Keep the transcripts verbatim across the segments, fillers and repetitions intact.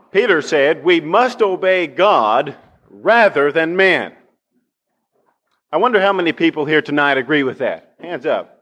Peter said, we must obey God rather than men. I wonder how many people here tonight agree with that. Hands up.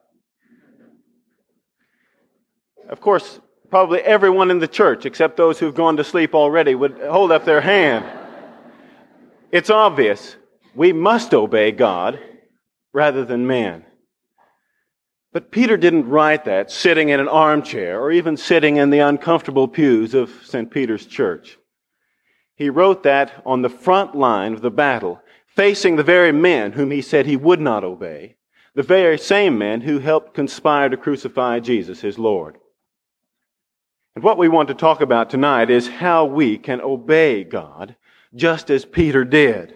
Of course, probably everyone in the church, except those who've gone to sleep already, would hold up their hand. It's obvious. We must obey God rather than man. But Peter didn't write that sitting in an armchair or even sitting in the uncomfortable pews of Saint Peter's Church. He wrote that on the front line of the battle, facing the very men whom he said he would not obey, the very same men who helped conspire to crucify Jesus, his Lord. And what we want to talk about tonight is how we can obey God just as Peter did.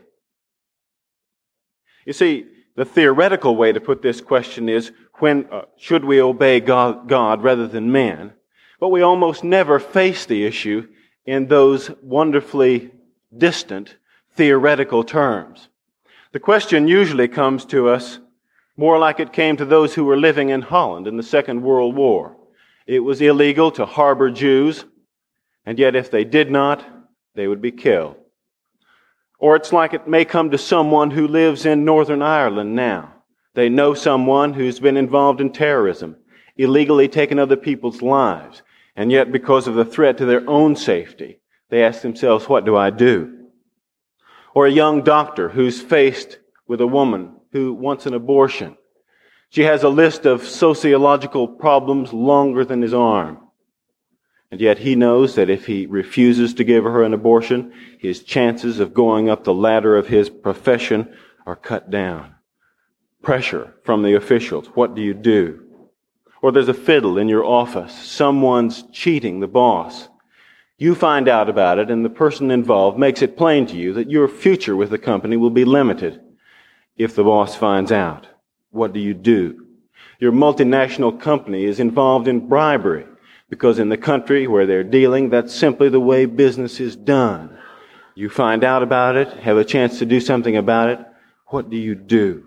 You see, the theoretical way to put this question is, when uh, should we obey God, God rather than man? But we almost never face the issue in those wonderfully distant theoretical terms. The question usually comes to us more like it came to those who were living in Holland in the Second World War. It was illegal to harbor Jews, and yet if they did not, they would be killed. Or it's like it may come to someone who lives in Northern Ireland now. They know someone who's been involved in terrorism, illegally taken other people's lives, and yet because of the threat to their own safety, they ask themselves, what do I do? Or a young doctor who's faced with a woman who wants an abortion. She has a list of sociological problems longer than his arm. And yet he knows that if he refuses to give her an abortion, his chances of going up the ladder of his profession are cut down. Pressure from the officials. What do you do? Or there's a fiddle in your office. Someone's cheating the boss. You find out about it, and the person involved makes it plain to you that your future with the company will be limited if the boss finds out. What do you do? Your multinational company is involved in bribery because in the country where they're dealing, that's simply the way business is done. You find out about it, have a chance to do something about it. What do you do?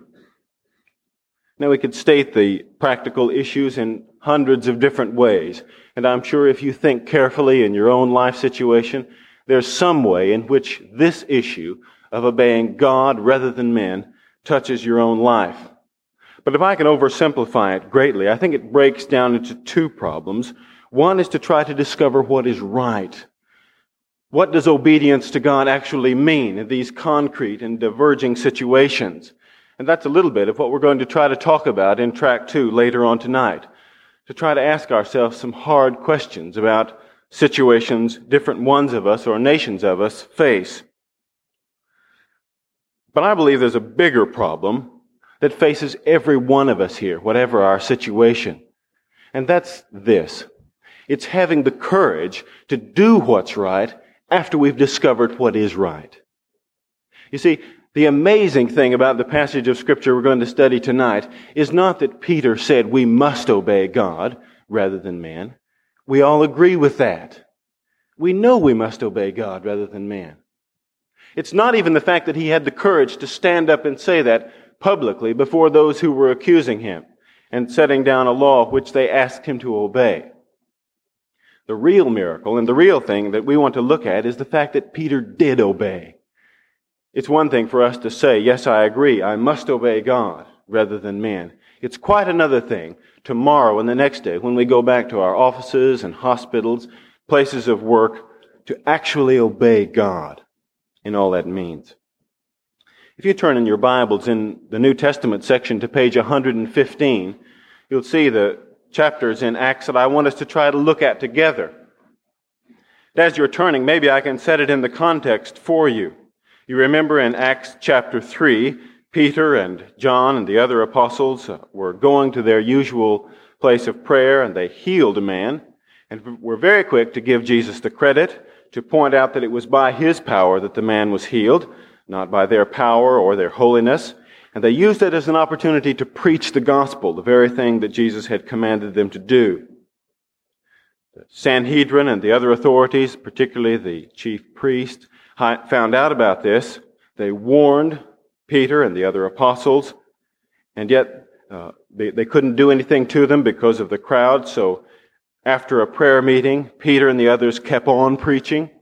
Now, we could state the practical issues in hundreds of different ways. And I'm sure if you think carefully in your own life situation, there's some way in which this issue of obeying God rather than men touches your own life. But if I can oversimplify it greatly, I think it breaks down into two problems. One is to try to discover what is right. What does obedience to God actually mean in these concrete and diverging situations? And that's a little bit of what we're going to try to talk about in track two later on tonight. To try to ask ourselves some hard questions about situations different ones of us or nations of us face. But I believe there's a bigger problem that faces every one of us here, whatever our situation. And that's this. It's having the courage to do what's right after we've discovered what is right. You see, the amazing thing about the passage of Scripture we're going to study tonight is not that Peter said we must obey God rather than man. We all agree with that. We know we must obey God rather than man. It's not even the fact that he had the courage to stand up and say that publicly before those who were accusing him and setting down a law which they asked him to obey. The real miracle and the real thing that we want to look at is the fact that Peter did obey. It's one thing for us to say, yes, I agree, I must obey God rather than men. It's quite another thing tomorrow and the next day when we go back to our offices and hospitals, places of work, to actually obey God in all that means. If you turn in your Bibles in the New Testament section to page one hundred fifteen, you'll see the chapters in Acts that I want us to try to look at together. As you're turning, maybe I can set it in the context for you. You remember in Acts chapter three, Peter and John and the other apostles were going to their usual place of prayer, and they healed a man, and were very quick to give Jesus the credit, to point out that it was by his power that the man was healed, not by their power or their holiness. And they used it as an opportunity to preach the gospel, the very thing that Jesus had commanded them to do. The Sanhedrin and the other authorities, particularly the chief priest, found out about this. They warned Peter and the other apostles, and yet uh, they, they couldn't do anything to them because of the crowd. So after a prayer meeting, Peter and the others kept on preaching.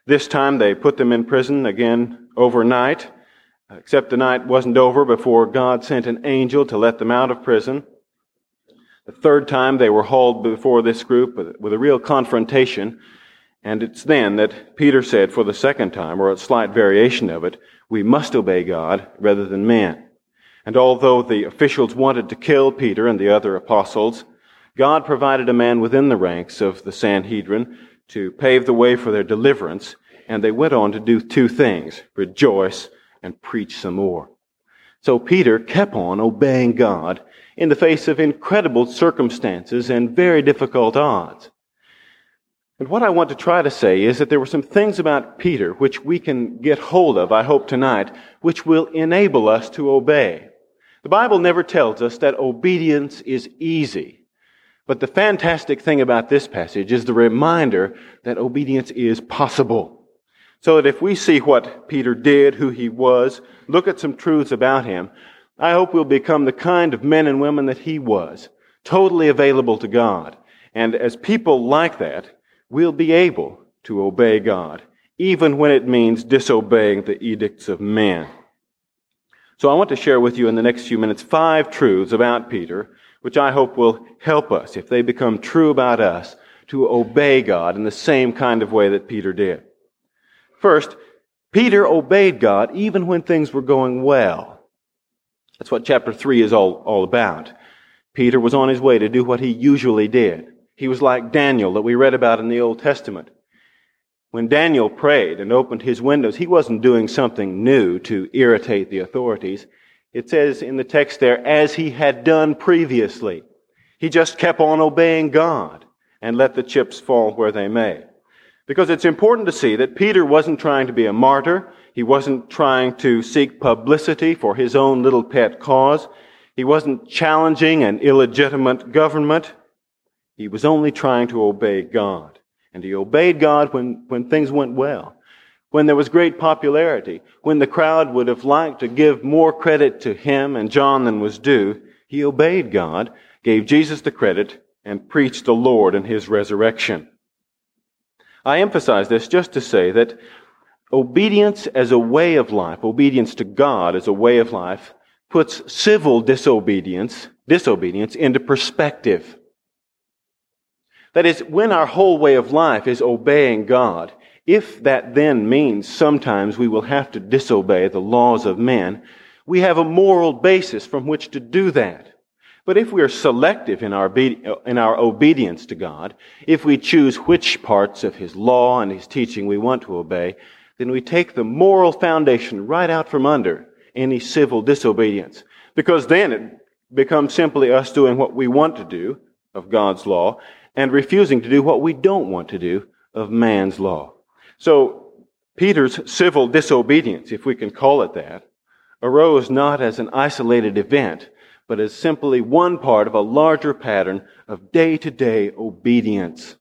This time they put them in prison again overnight, except the night wasn't over before God sent an angel to let them out of prison. The third time they were hauled before this group with a real confrontation, and it's then that Peter said for the second time, or a slight variation of it, we must obey God rather than men. And although the officials wanted to kill Peter and the other apostles, God provided a man within the ranks of the Sanhedrin to pave the way for their deliverance, and they went on to do two things, rejoice and preach some more. So Peter kept on obeying God in the face of incredible circumstances and very difficult odds. And what I want to try to say is that there were some things about Peter which we can get hold of, I hope tonight, which will enable us to obey. The Bible never tells us that obedience is easy. But the fantastic thing about this passage is the reminder that obedience is possible. So that if we see what Peter did, who he was, look at some truths about him, I hope we'll become the kind of men and women that he was, totally available to God. And as people like that, we'll be able to obey God, even when it means disobeying the edicts of men. So I want to share with you in the next few minutes five truths about Peter, which I hope will help us, if they become true about us, to obey God in the same kind of way that Peter did. First, Peter obeyed God even when things were going well. That's what chapter three is all, all about. Peter was on his way to do what he usually did. He was like Daniel that we read about in the Old Testament. When Daniel prayed and opened his windows, he wasn't doing something new to irritate the authorities. It says in the text there, as he had done previously. He just kept on obeying God and let the chips fall where they may. Because it's important to see that Peter wasn't trying to be a martyr. He wasn't trying to seek publicity for his own little pet cause. He wasn't challenging an illegitimate government. He was only trying to obey God. And he obeyed God when, when things went well, when there was great popularity, when the crowd would have liked to give more credit to him and John than was due. He obeyed God, gave Jesus the credit, and preached the Lord and his resurrection. I emphasize this just to say that obedience as a way of life, obedience to God as a way of life, puts civil disobedience, disobedience into perspective. That is, when our whole way of life is obeying God, if that then means sometimes we will have to disobey the laws of men, we have a moral basis from which to do that. But if we are selective in our, in our obedience to God, if we choose which parts of His law and His teaching we want to obey, then we take the moral foundation right out from under any civil disobedience. Because then it becomes simply us doing what we want to do of God's law and refusing to do what we don't want to do of man's law. So Peter's civil disobedience, if we can call it that, arose not as an isolated event, but as simply one part of a larger pattern of day-to-day obedience.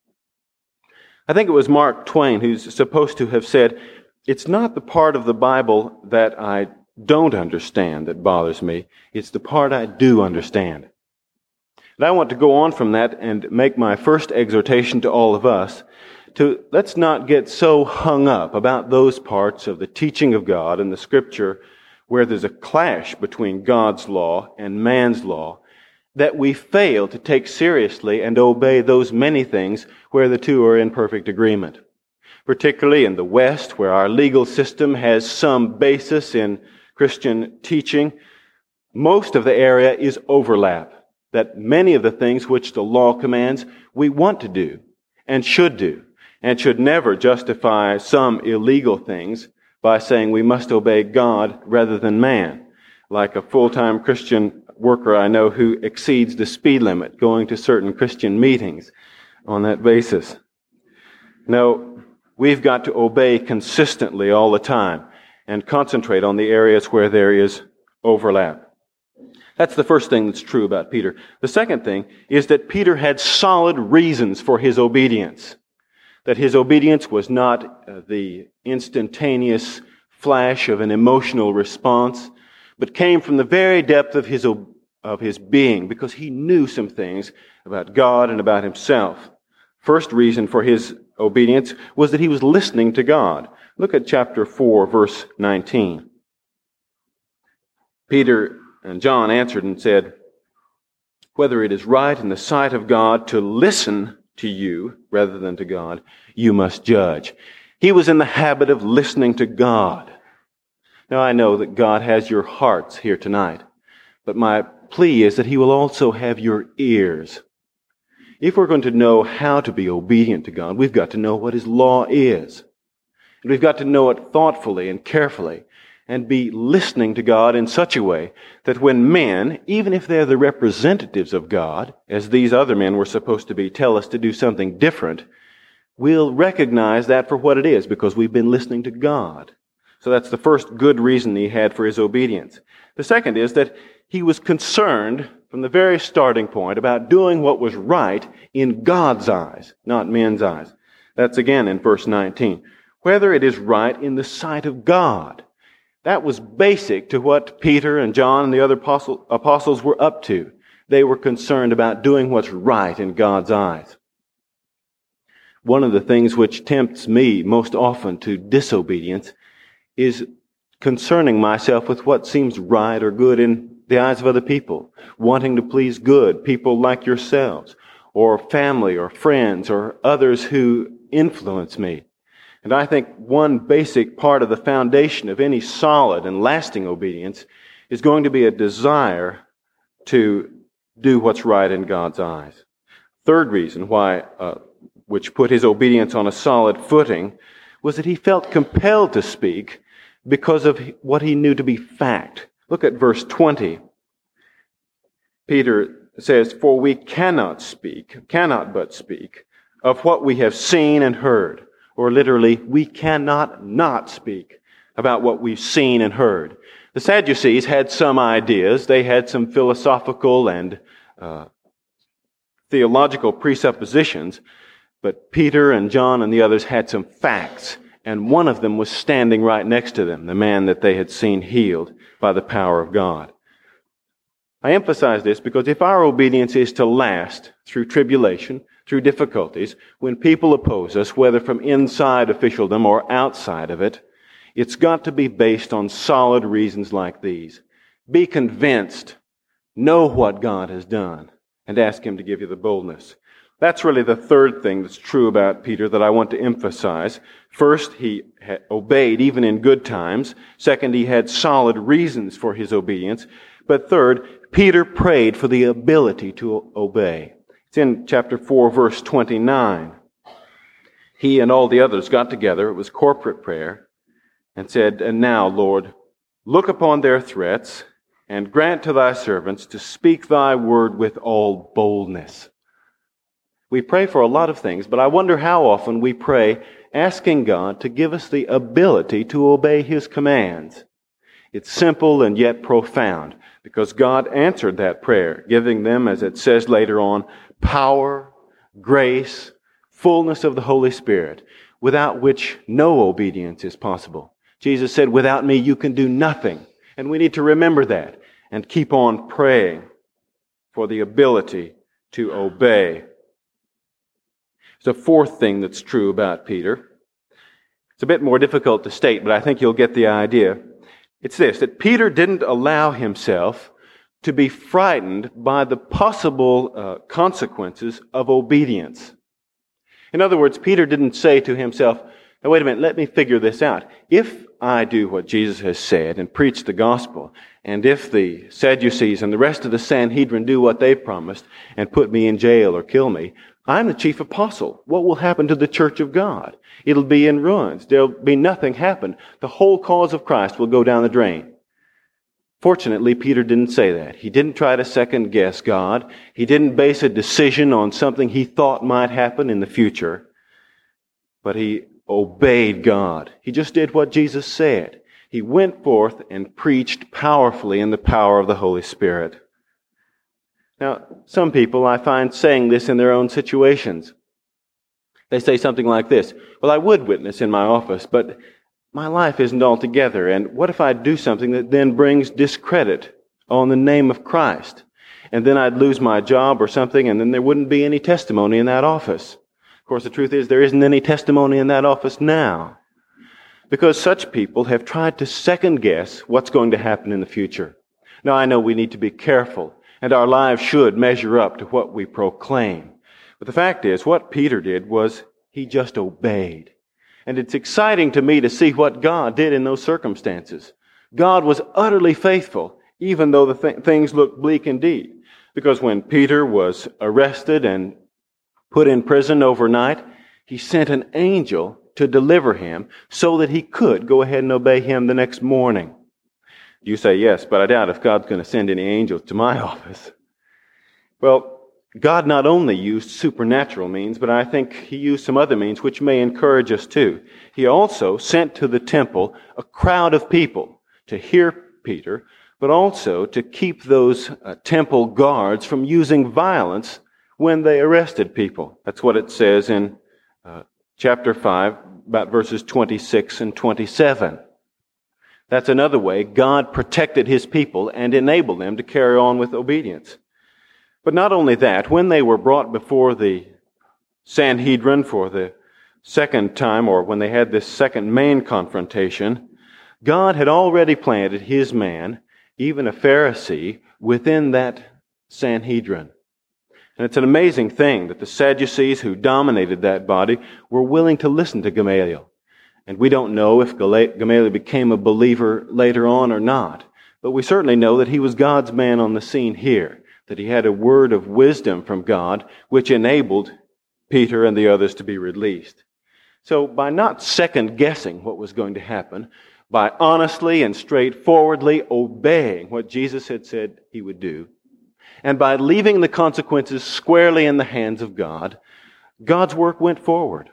I think it was Mark Twain who's supposed to have said, it's not the part of the Bible that I don't understand that bothers me, it's the part I do understand. And I want to go on from that and make my first exhortation to all of us to let's not get so hung up about those parts of the teaching of God and the Scripture where there's a clash between God's law and man's law, that we fail to take seriously and obey those many things where the two are in perfect agreement. Particularly in the West, where our legal system has some basis in Christian teaching, most of the area is overlap. That many of the things which the law commands, we want to do and should do, and should never justify some illegal things by saying we must obey God rather than man, like a full-time Christian worker I know who exceeds the speed limit going to certain Christian meetings on that basis. No, we've got to obey consistently all the time and concentrate on the areas where there is overlap. That's the first thing that's true about Peter. The second thing is that Peter had solid reasons for his obedience. That his obedience was not uh, the instantaneous flash of an emotional response, but came from the very depth of his, of his being, because he knew some things about God and about himself. First reason for his obedience was that he was listening to God. Look at chapter four, verse nineteen. Peter and John answered and said, "Whether it is right in the sight of God to listen to you rather than to God, you must judge." He was in the habit of listening to God. Now, I know that God has your hearts here tonight, but my plea is that He will also have your ears. If we're going to know how to be obedient to God, we've got to know what His law is. And we've got to know it thoughtfully and carefully and be listening to God in such a way that when men, even if they're the representatives of God, as these other men were supposed to be, tell us to do something different, we'll recognize that for what it is because we've been listening to God. So that's the first good reason he had for his obedience. The second is that he was concerned from the very starting point about doing what was right in God's eyes, not men's eyes. That's again in verse nineteen. Whether it is right in the sight of God. That was basic to what Peter and John and the other apostle, apostles were up to. They were concerned about doing what's right in God's eyes. One of the things which tempts me most often to disobedience is concerning myself with what seems right or good in the eyes of other people, wanting to please good people like yourselves, or family or friends or others who influence me. And I think one basic part of the foundation of any solid and lasting obedience is going to be a desire to do what's right in God's eyes. Third reason why, uh, which put his obedience on a solid footing, was that he felt compelled to speak because of what he knew to be fact. Look at verse twenty. Peter says, "For we cannot speak, cannot but speak, of what we have seen and heard." Or literally, we cannot not speak about what we've seen and heard. The Sadducees had some ideas. They had some philosophical and uh, theological presuppositions. But Peter and John and the others had some facts. And one of them was standing right next to them, the man that they had seen healed by the power of God. I emphasize this because if our obedience is to last through tribulation, through difficulties, when people oppose us, whether from inside officialdom or outside of it, it's got to be based on solid reasons like these. Be convinced, know what God has done, and ask Him to give you the boldness. That's really the third thing that's true about Peter that I want to emphasize. First, he obeyed even in good times. Second, he had solid reasons for his obedience. But third, Peter prayed for the ability to obey. It's in chapter four, verse twenty-nine. He and all the others got together, it was corporate prayer, and said, "And now, Lord, look upon their threats, and grant to thy servants to speak thy word with all boldness." We pray for a lot of things, but I wonder how often we pray asking God to give us the ability to obey His commands. It's simple and yet profound, because God answered that prayer, giving them, as it says later on, power, grace, fullness of the Holy Spirit, without which no obedience is possible. Jesus said, "Without me you can do nothing." And we need to remember that and keep on praying for the ability to obey. There's a fourth thing that's true about Peter. It's a bit more difficult to state, but I think you'll get the idea. It's this, that Peter didn't allow himself to be frightened by the possible uh, consequences of obedience. In other words, Peter didn't say to himself, "Now wait a minute, let me figure this out. If I do what Jesus has said and preach the gospel, and if the Sadducees and the rest of the Sanhedrin do what they promised and put me in jail or kill me, I'm the chief apostle. What will happen to the church of God? It'll be in ruins. There'll be nothing happen. The whole cause of Christ will go down the drain." Fortunately, Peter didn't say that. He didn't try to second guess God. He didn't base a decision on something he thought might happen in the future. But he obeyed God. He just did what Jesus said. He went forth and preached powerfully in the power of the Holy Spirit. Now, some people I find saying this in their own situations. They say something like this, "Well, I would witness in my office, but my life isn't all together, and what if I do something that then brings discredit on the name of Christ? And then I'd lose my job or something, and then there wouldn't be any testimony in that office. Of course, the truth is there isn't any testimony in that office now, because such people have tried to second guess what's going to happen in the future. Now, I know we need to be careful, and our lives should measure up to what we proclaim. But the fact is, what Peter did was he just obeyed. And it's exciting to me to see what God did in those circumstances. God was utterly faithful, even though the th- things looked bleak indeed. Because when Peter was arrested and put in prison overnight, he sent an angel to deliver him so that he could go ahead and obey him the next morning. You say, yes, but I doubt if God's going to send any angels to my office. Well, God not only used supernatural means, but I think He used some other means which may encourage us too. He also sent to the temple a crowd of people to hear Peter, but also to keep those uh, temple guards from using violence when they arrested people. That's what it says in uh, chapter five, about verses twenty-six and twenty-seven. That's another way God protected His people and enabled them to carry on with obedience. But not only that, when they were brought before the Sanhedrin for the second time, or when they had this second main confrontation, God had already planted His man, even a Pharisee, within that Sanhedrin. And it's an amazing thing that the Sadducees who dominated that body were willing to listen to Gamaliel. And we don't know if Gamaliel became a believer later on or not, but we certainly know that he was God's man on the scene here, that he had a word of wisdom from God which enabled Peter and the others to be released. So by not second-guessing what was going to happen, by honestly and straightforwardly obeying what Jesus had said He would do, and by leaving the consequences squarely in the hands of God, God's work went forward.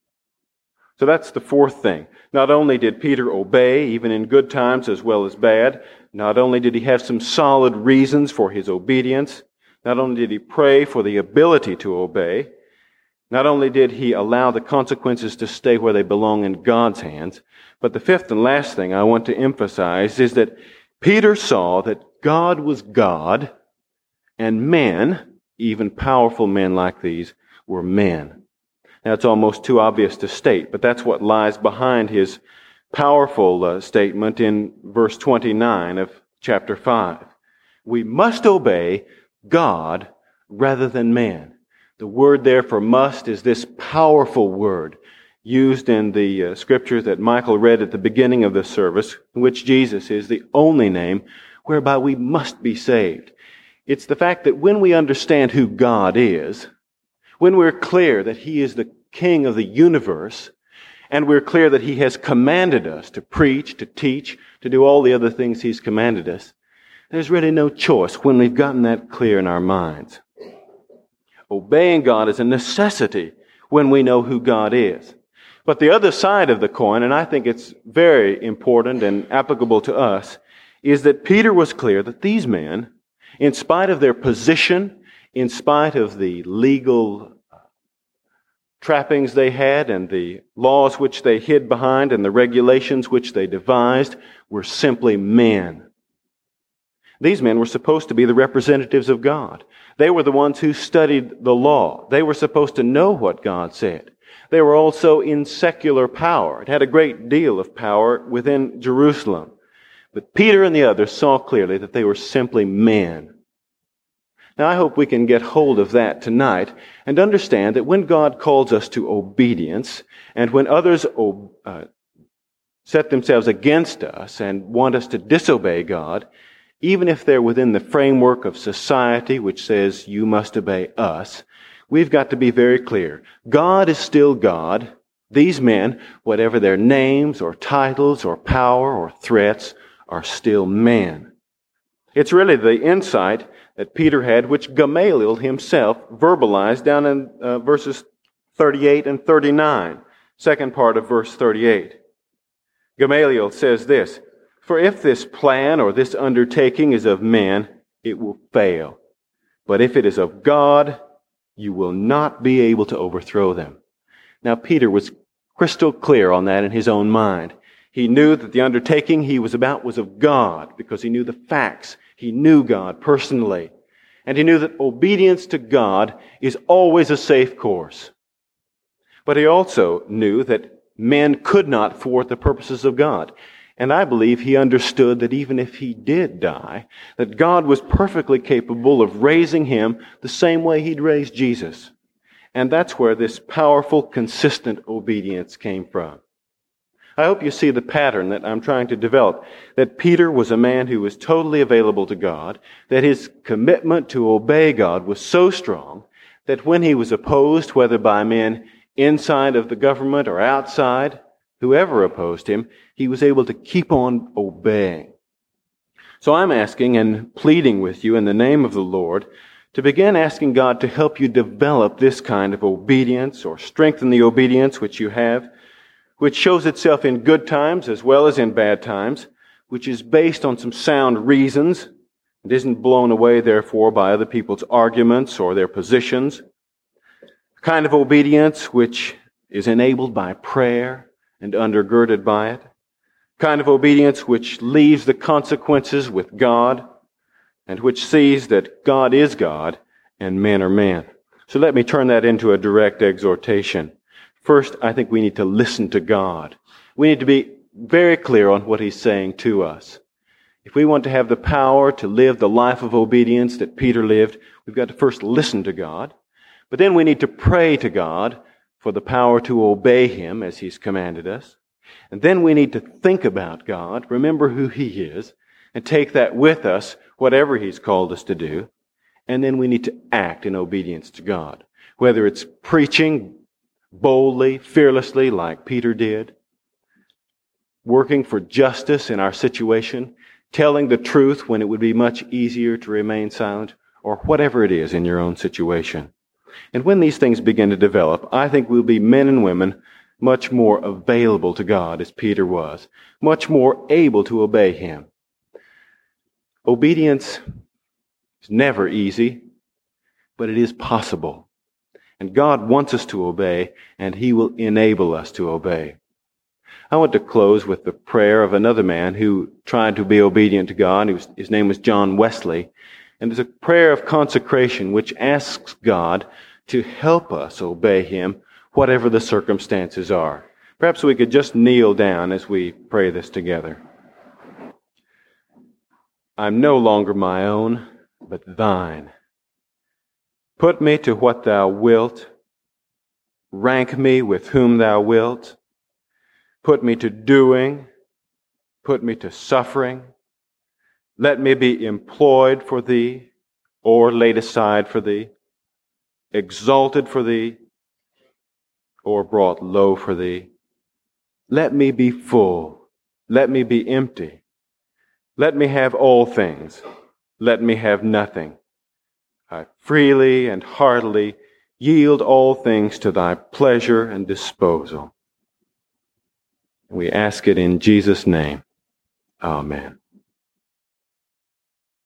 So that's the fourth thing. Not only did Peter obey, even in good times as well as bad, not only did he have some solid reasons for his obedience, not only did he pray for the ability to obey, not only did he allow the consequences to stay where they belong in God's hands, but the fifth and last thing I want to emphasize is that Peter saw that God was God, and men, even powerful men like these, were men. Now, it's almost too obvious to state, but that's what lies behind his powerful uh, statement in verse twenty-nine of chapter five. We must obey God rather than man. The word there for must is this powerful word used in the uh, scriptures that Michael read at the beginning of the service, in which Jesus is the only name whereby we must be saved. It's the fact that when we understand who God is, when we're clear that He is the King of the universe, and we're clear that He has commanded us to preach, to teach, to do all the other things He's commanded us, there's really no choice when we've gotten that clear in our minds. Obeying God is a necessity when we know who God is. But the other side of the coin, and I think it's very important and applicable to us, is that Peter was clear that these men, in spite of their position, in spite of the legal trappings they had and the laws which they hid behind and the regulations which they devised, were simply men. These men were supposed to be the representatives of God. They were the ones who studied the law. They were supposed to know what God said. They were also in secular power. It had a great deal of power within Jerusalem. But Peter and the others saw clearly that they were simply men. Now, I hope we can get hold of that tonight and understand that when God calls us to obedience, and when others uh, set themselves against us and want us to disobey God, even if they're within the framework of society which says you must obey us, we've got to be very clear. God is still God. These men, whatever their names or titles or power or threats, are still men. It's really the insight that Peter had, which Gamaliel himself verbalized down in uh, verses thirty-eight and thirty-nine, second part of verse thirty-eight. Gamaliel says this, "For if this plan or this undertaking is of man, it will fail. But if it is of God, you will not be able to overthrow them." Now, Peter was crystal clear on that in his own mind. He knew that the undertaking he was about was of God because he knew the facts. He knew God personally. And he knew that obedience to God is always a safe course. But he also knew that men could not thwart the purposes of God. And I believe he understood that even if he did die, that God was perfectly capable of raising him the same way he'd raised Jesus. And that's where this powerful, consistent obedience came from. I hope you see the pattern that I'm trying to develop, that Peter was a man who was totally available to God, that his commitment to obey God was so strong that when he was opposed, whether by men inside of the government or outside, whoever opposed him, he was able to keep on obeying. So I'm asking and pleading with you in the name of the Lord to begin asking God to help you develop this kind of obedience or strengthen the obedience which you have, which shows itself in good times as well as in bad times, which is based on some sound reasons and isn't blown away, therefore, by other people's arguments or their positions. A kind of obedience which is enabled by prayer and undergirded by it. A kind of obedience which leaves the consequences with God and which sees that God is God and men are men. So let me turn that into a direct exhortation. First, I think we need to listen to God. We need to be very clear on what He's saying to us. If we want to have the power to live the life of obedience that Peter lived, we've got to first listen to God. But then we need to pray to God for the power to obey Him as He's commanded us. And then we need to think about God, remember who He is, and take that with us, whatever He's called us to do. And then we need to act in obedience to God. Whether it's preaching boldly, fearlessly, like Peter did, working for justice in our situation, telling the truth when it would be much easier to remain silent, or whatever it is in your own situation. And when these things begin to develop, I think we'll be men and women much more available to God, as Peter was, much more able to obey Him. Obedience is never easy, but it is possible. And God wants us to obey, and He will enable us to obey. I want to close with the prayer of another man who tried to be obedient to God. He was, his name was John Wesley. And it's a prayer of consecration which asks God to help us obey Him, whatever the circumstances are. Perhaps we could just kneel down as we pray this together. I'm no longer my own, but Thine. Put me to what Thou wilt. Rank me with whom Thou wilt. Put me to doing. Put me to suffering. Let me be employed for Thee or laid aside for Thee, exalted for Thee or brought low for Thee. Let me be full. Let me be empty. Let me have all things. Let me have nothing. I freely and heartily yield all things to Thy pleasure and disposal. We ask it in Jesus' name. Amen.